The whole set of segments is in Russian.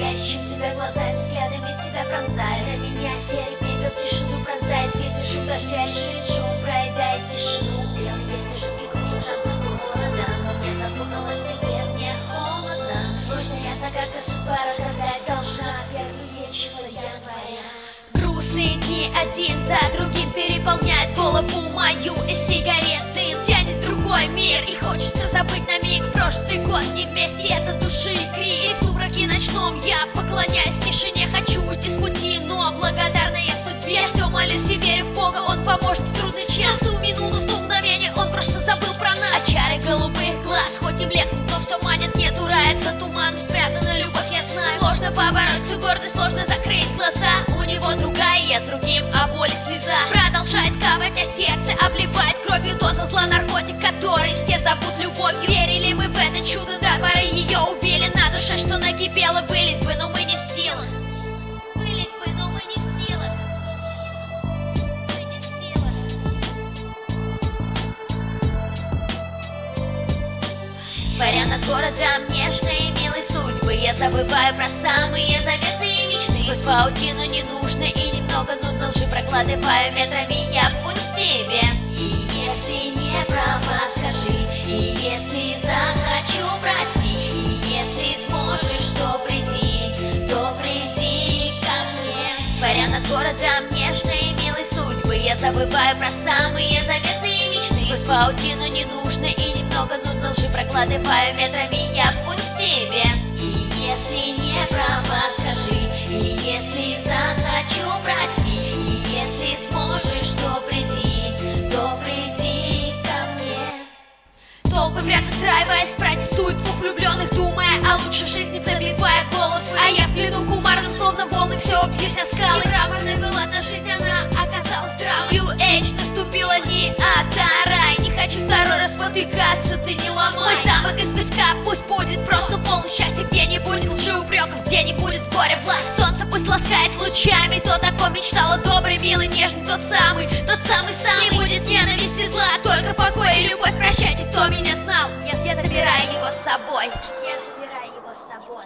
Я ищу тебя глазами, взглядами тебя пронзаю. Для меня серый пепел тишину пронзает. Ветер, шум дождя, шум проедает тишину. Белые снежинки кружат над городом, но мне запуталась в тебе, мне холодно. Сложная загадка, судьба разгадать должна. Первые числа января. Грустные дни один за другим переполняют голову мою. И сигарет дым тянет в другой мир. И хочется забыть на миг прошлый год. Не вместе это души и крик. И в сумраке ночном я поклоняюсь тишине. Хочу уйти с пути, но благодарная судьбе. Я все молюсь и верю в Бога, Он поможет в трудный час. В ту минуту, в то мгновение Он просто забыл про нас. А чары голубых глаз, хоть и блекнут, но все манит. Нету рая, за туманом спрятана любовь, я знаю. Сложно побороть всю гордость, сложно закрыть глаза. У него другая, я с другим, а боли слеза продолжает капать, а сердце обливает кровью. Доза зла, наркотик, который все зовут любовью. Верили мы в это чудо, до поры ее убили. На душе, что накипело, вылить бы, но мы не в силах. Вылить бы, но мы не в силах. Мы не в силах. Паря над городом нежные милые судьбы, я забываю про самые заветные мечты. Пусть паутину не нужно и немного нудно лжи прокладываю метрами я путь к тебе. И если не права, скажи, и если захочу, прости, и если сможешь, то приди ко мне. Паря над городом нежные милые судьбы, я забываю про самые заветные мечты. Пусть паутину не нужно и немного нудно лжи прокладываю метрами я путь к тебе. И если не права, скажи, и если захочу, прости, и если сможешь, то приди ко мне. Толпы прям устраиваясь, протестуют двух влюбленных, думая о лучшей жизни, забивая головы. А я в плену кумарным, словно волны, все бьюсь о скалы. Мраморной была та жизнь, она оказалась травой. New Age наступила не рай. Не хочу второй раз спотыкаться, ты не ломай. Мой замок из песка, пусть будет просто полный счастья, где не будет лжи упреков, где не будет горя власть. Солнце пусть ласкает лучами, кто такой мечтал, добрый, милый, нежный, тот самый. Не будет ненависти, зла, только покой и любовь. Прощайте, кто меня знал. Нет, я забираю его с собой. Я забираю его с собой.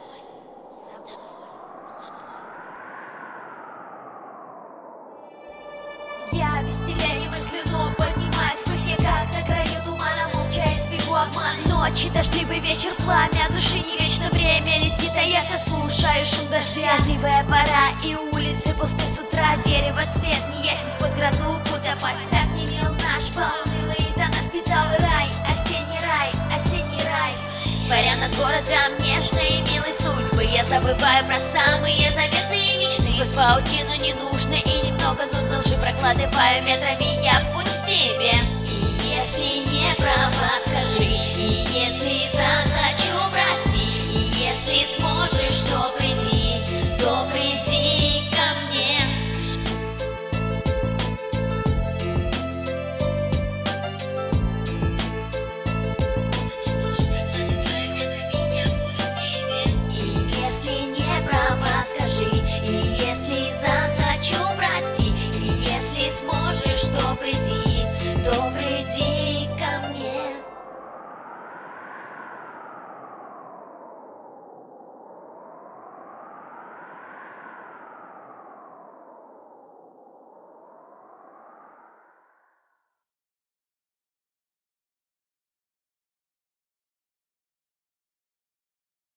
Я без тебя не мыслю, но поднимаюсь высоко, как на краю тумана, молча избегу обман. Ночи, дождливый вечер, пламя души не вечно, время летит, а я все слушаю шум дождя. Дождливая пора и улицы пусты с утра, дерево цвет не ясен сквозь грозу, путь опасен, так не мил наш полынылый, до нас бежал рай, осенний рай, осенний рай. Паря над городом нежные милые судьбы, я забываю про самые заветные мечты. Пусть паутину не нужно и немного нудно лжи прокладываю метрами я путь к тебе. И если не права, скажи, и если захочу,